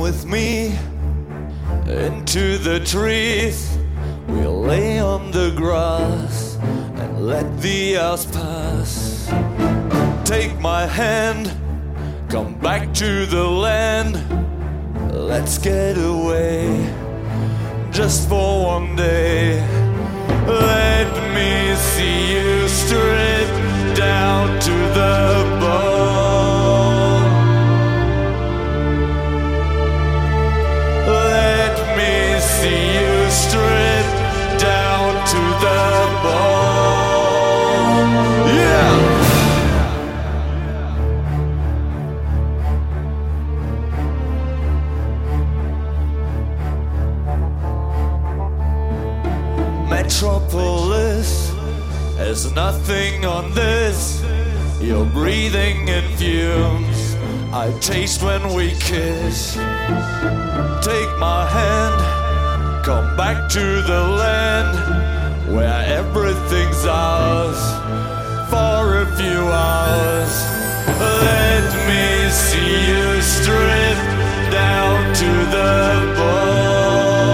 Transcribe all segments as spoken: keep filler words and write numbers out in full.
with me into the trees. We'll lay on the grass and let the hours pass. Take my hand, come back to the land. Let's get away just for one day. Let me see you stripped down to the bone. Let me see you stripped down to the bone. Yeah! Metropolis has nothing on this. You're breathing in fumes I taste when we kiss. Take my hand, come back to the land where everything's ours for a few hours. Let me see you stripped down to the bone.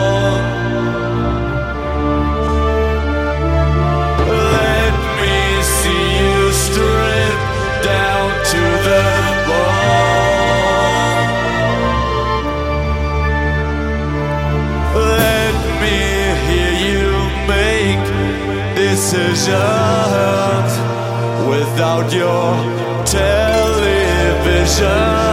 Decisions without your television.